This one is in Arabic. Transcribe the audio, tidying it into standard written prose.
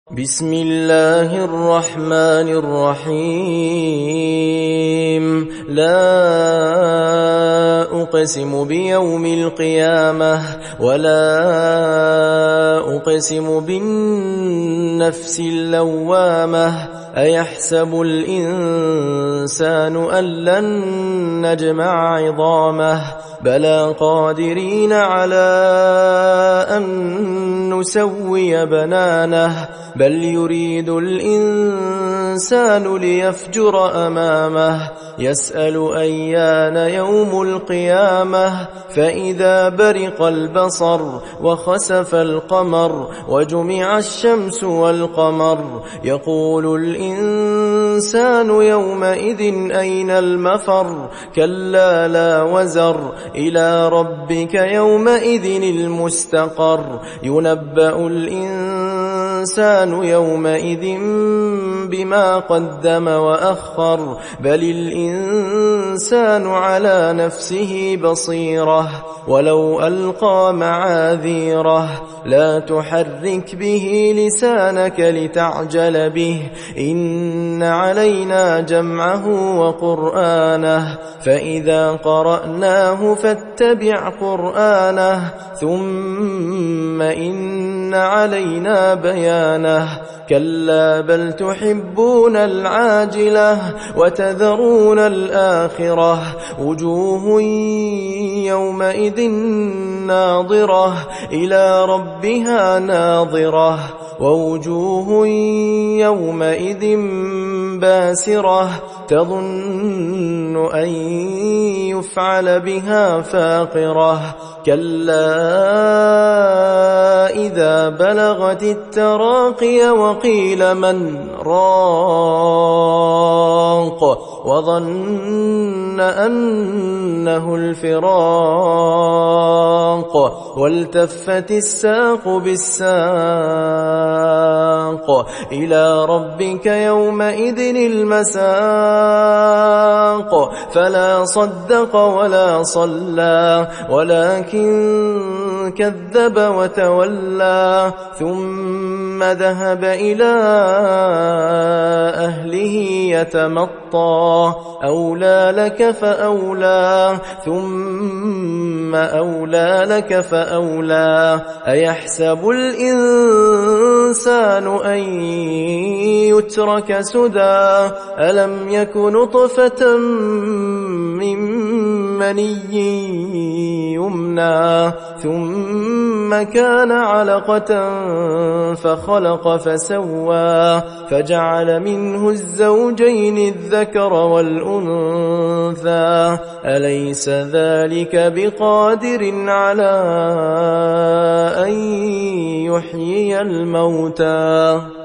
بسم الله الرحمن الرحيم لا أقسم بيوم القيامة ولا أقسم بالنفس اللوامة أيحسب الإنسان أن لن نجمع عظامه بلى قادرين على أن نسوي بنانه بل يريد الإنسان ليفجر أمامه يسأل أيان يوم القيامة فإذا برق البصر وخسف القمر وجمع الشمس والقمر يقول الإنسان يومئذ أين المفر كلا لا وزر إلى ربك يومئذ المستقر ينبأ الإنسان يومئذ بما قدم وأخر بل الإنسان على نفسه بصيرة ولو ألقى معاذيره لا تحرك به لسانك لتعجل به إن علينا جمعه وقرآنه فإذا قرأناه فاتبع قرآنه ثم إن علينا بيانه كلا بل تحبون العاجلة وتذرون الآخرة وجوه يومئذ ناظرة إلى ربها ناظرة ووجوه يومئذ باسرة تظن أن يفعل بها فاقرة كلا إذا بلغت التراقي وقيل من راق وظن أنه الفراق والتفت الساق بالساق إلى ربك يومئذ المساق فلا صدق ولا صلى ولكن كذب وتولى ثم ذهب إلى أهله يتمطى أولى لك فأولى ثم أولى لك فأولى أيحسب الإنسان أن يترك سدى ألم يك نطفة من مني يمنى ثم كان علقة فخلق فسوى فجعل منه الزوجين الذكر والأنثى أليس ذلك بقادر على أن يحيي الموتى